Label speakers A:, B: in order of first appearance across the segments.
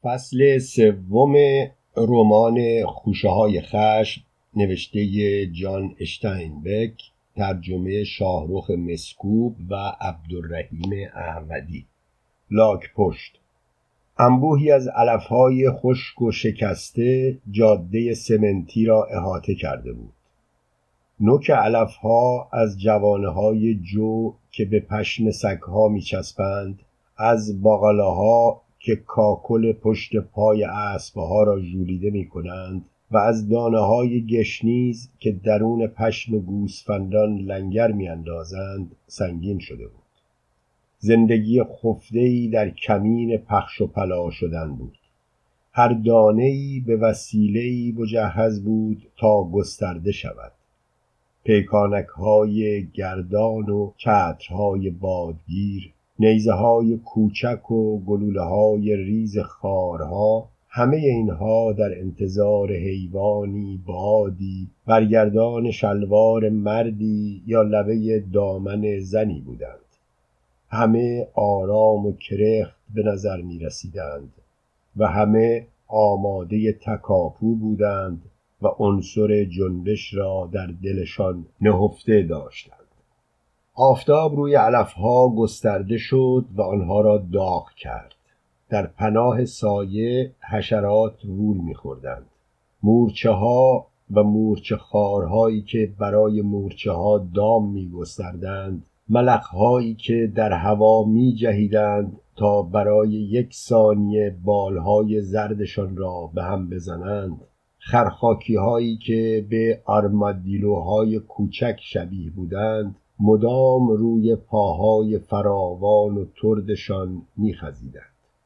A: فصل سوم رمان خوشه‌های خشم نوشته جان اشتاینبک، ترجمه شاهرخ مسکوب و عبدالرحیم احمدی. لاک پشت. انبوهی از علف‌های خشک و شکسته جاده سمنتی را احاطه کرده بود. نوک علف‌ها از جوانه‌های جو که به پشم سگ‌ها می‌چسبند، از باقلاها که کاکل پشت پای اسب‌ها را ژولیده می‌کنند و از دانه‌های گشنیز که درون پشم گوسفندان لنگر می‌اندازند سنگین شده بود. زندگی خفته‌ای در کمین پخش و پلا شدن بود. هر دانه‌ای به وسیله‌ای مجهز بود تا گسترده شود. پیکانک‌های گردان و چترهای بادگیر، نیزه‌های کوچک و گلوله‌های ریز خارها، همه اینها در انتظار حیوانی، بادی، برگردان شلوار مردی یا لبه دامن زنی بودند. همه آرام و کرخت به نظر می رسیدند و همه آماده تکاپو بودند و عنصر جنبش را در دلشان نهفته داشتند. آفتاب روی علفها گسترده شد و آنها را داغ کرد. در پناه سایه حشرات وول می‌خوردند. مورچه ها و مورچه خارهایی که برای مورچه ها دام می‌گستردند، ملخ‌هایی که در هوا می‌جهیدند تا برای 1 ثانیه بالهای زردشان را به هم بزنند، خرخاکی هایی که به آرمادیلوهای کوچک شبیه بودند مدام روی پاهای فراوان و تردشان می‌خزیدند.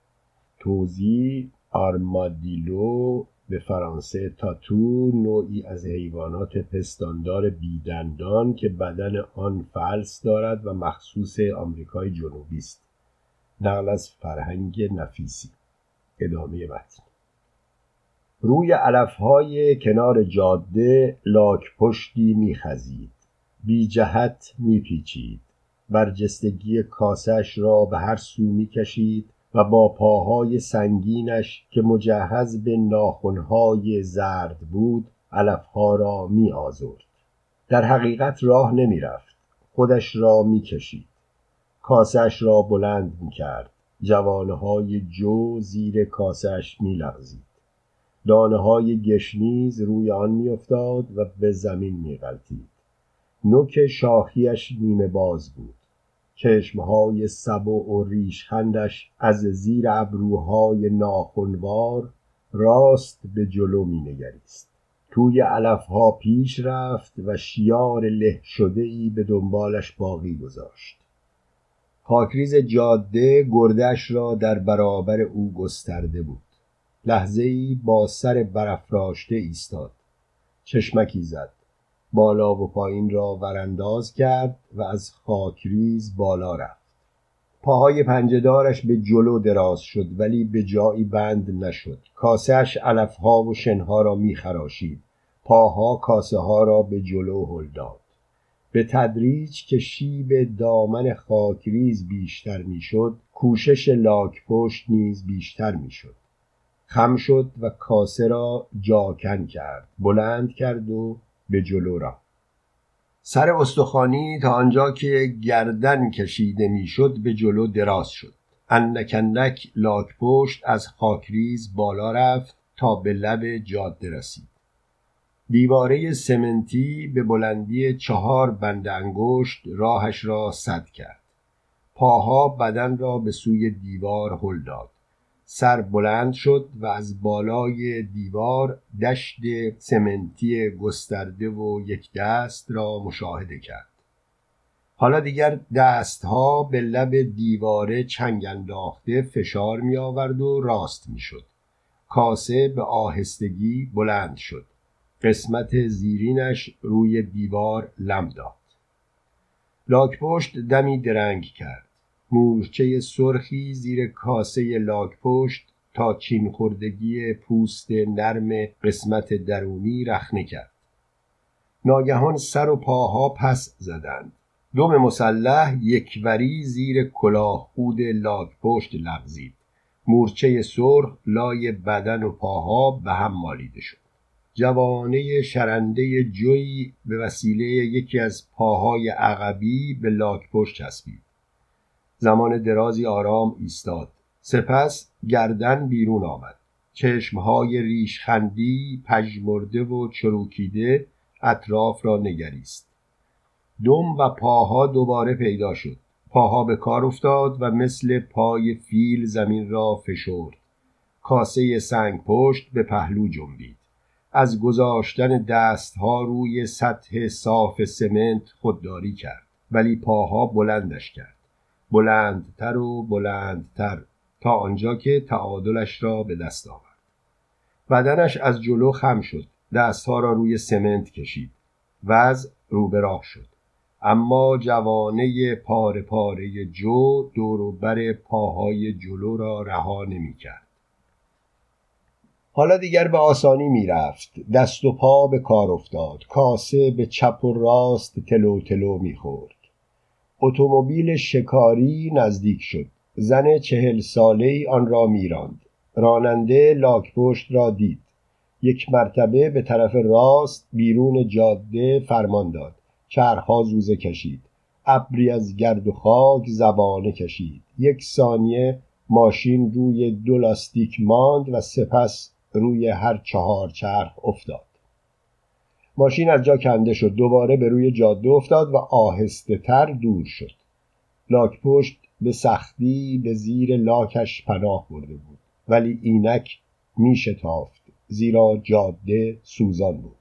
A: توضیح: آرمادیلو به فرانسه تاتو، نوعی از حیوانات پستاندار بیدندان که بدن آن فلس دارد و مخصوص آمریکای جنوبی است. نقل از فرهنگ نفیسی. ادامه متن. روی علف‌های کنار جاده لاک پشتی می‌خزید، بی جهت می‌پیچید، برجستگی کاسه‌اش را به هر سو می‌کشید و با پاهای سنگینش که مجهز به ناخن‌های زرد بود علف‌ها را می‌آزرد. در حقیقت راه نمی‌رفت، خودش را می‌کشید. کاسه‌اش را بلند می‌کرد، جوانه‌های جو زیر کاسه‌اش می‌لغزید. دانه‌های گشنیز روی آن می‌افتاد و به زمین می‌غلتید. نوک شاخیش نیمه باز بود. چشمهای سبع و ریشخندش از زیر ابروهای ناخنوار راست به جلو می‌نگریست. توی علف‌ها پیش رفت و شیار له شده‌ای به دنبالش باقی گذاشت. خاکریز جاده گردش را در برابر او گسترده بود. لحظه‌ای با سر برافراشته ایستاد. چشمکی زد. بالا و پایین را ورانداز کرد و از خاکریز بالا رفت. پاهای پنجه‌دارش به جلو دراز شد ولی به جایی بند نشد. کاسه‌اش علف‌ها و شنها را می‌خراشید. پاها کاسه ها را به جلو هل داد. به تدریج که شیب دامن خاکریز بیشتر می‌شد، کوشش لاک پشت نیز بیشتر می‌شد. خم شد و کاسه را جاکن کرد، بلند کرد و به جلو رفت. سر استخوانی تا آنجا که گردن کشیده میشد به جلو دراز شد. اندک اندک لاک پشت از خاکریز بالا رفت تا به لب جاده رسید. دیواره سمنتی به بلندی 4 بند انگشت راهش را سد کرد. پاها بدن را به سوی دیوار هل داد. سر بلند شد و از بالای دیوار دشت سمنتی گسترده و یک دست را مشاهده کرد. حالا دیگر دستها به لب دیواره چنگ انداخته فشار می آورد و راست می شد. کاسه به آهستگی بلند شد. قسمت زیرینش روی دیوار لم داد. لاک پشت دمی درنگ کرد. مورچه سرخی زیر کاسه لاک پشت تا چین خوردگی پوست نرم قسمت درونی رخنه کرد. ناگهان سر و پاها پس زدند. دم مسلح یکوری زیر کلاه خود لاک پشت لغزید. مورچه سرخ لای بدن و پاها به هم مالیده شد. جوانه شرنده جویی به وسیله یکی از پاهای عقبی به لاک‌پشت چسبید. زمان درازی آرام ایستاد. سپس گردن بیرون آمد. چشمهای ریشخندی پژمرده و چروکیده اطراف را نگریست. دم و پاها دوباره پیدا شد. پاها به کار افتاد و مثل پای فیل زمین را فشرد. کاسه سنگ پشت به پهلو جنبید. از گذاشتن دستها روی سطح صاف سمنت خودداری کرد، ولی پاها بلندش کرد. بلندتر و بلندتر تا آنجا که تعادلش را به دست آورد. بدنش از جلو خم شد. دستها را روی سمنت کشید. وضع رو به راه شد. اما جوانه پاره پاره جو دور و بر پاهای جلو را رها نمی کرد. حالا دیگر به آسانی می رفت. دست و پا به کار افتاد. کاسه به چپ و راست تلو تلو می خورد. اتومبیل شکاری نزدیک شد. زن 40 ساله‌ای آن را می راند. راننده لاک‌پشت را دید. یک مرتبه به طرف راست بیرون جاده فرمان داد. چرخها زوزه کشید. ابری از گرد و خاک زبانه کشید. 1 ثانیه ماشین روی 2 لاستیک ماند و سپس روی هر 4 چرخ افتاد. ماشین از جا کنده شد. دوباره به روی جاده افتاد و آهسته تر دور شد. لاک‌پشت به سختی به زیر لاکش پناه برده بود، ولی اینک می شتافت، زیرا جاده سوزان بود.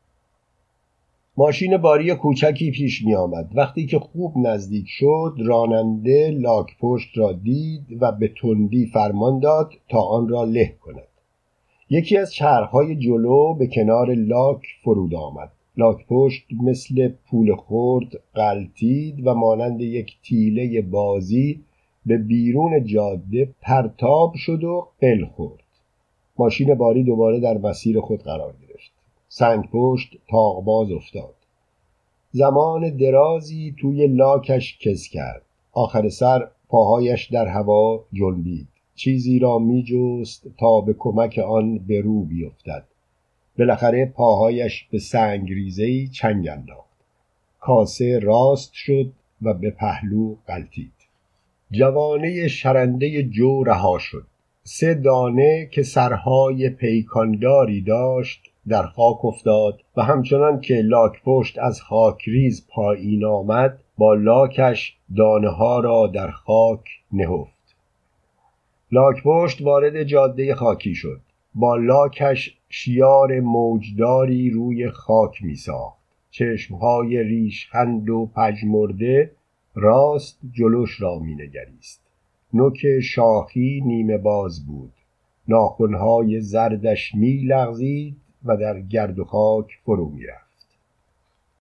A: ماشین باری کوچکی پیش می آمد. وقتی که خوب نزدیک شد، راننده لاک‌پشت را دید و به تندی فرمان داد تا آن را له کند. یکی از چرخهای جلو به کنار لاک فرود آمد. لاک‌پشت مثل پول خرد غلتید و مانند یک تیله بازی به بیرون جاده پرتاب شد و قل خورد. ماشین باری دوباره در مسیر خود قرار گرفت. سنگ پشت تاقباز افتاد. زمان درازی توی لاکش کز کرد. آخر سر پاهایش در هوا جنبید. چیزی را می جست تا به کمک آن به رو بیفتد. بالاخره پاهایش به سنگریزه‌ای چنگ انداخت. کاسه راست شد و به پهلو غلتید. جوانه شرنده جو رها شد. 3 دانه که سرهای پیکانداری داشت در خاک افتاد و همچنان که لاک‌پشت از خاکریز پایین آمد، با لاکش دانه ها را در خاک نهفت. لاک‌پشت وارد جاده خاکی شد. با لاکش شیار موجداری روی خاک می ساخت. چشمهای ریشخند و پژمرده راست جلوش را می نگریست. نوک شاخی نیمه باز بود. ناخنهای زردش می لغزید و در گرد و خاک فرو می رفت.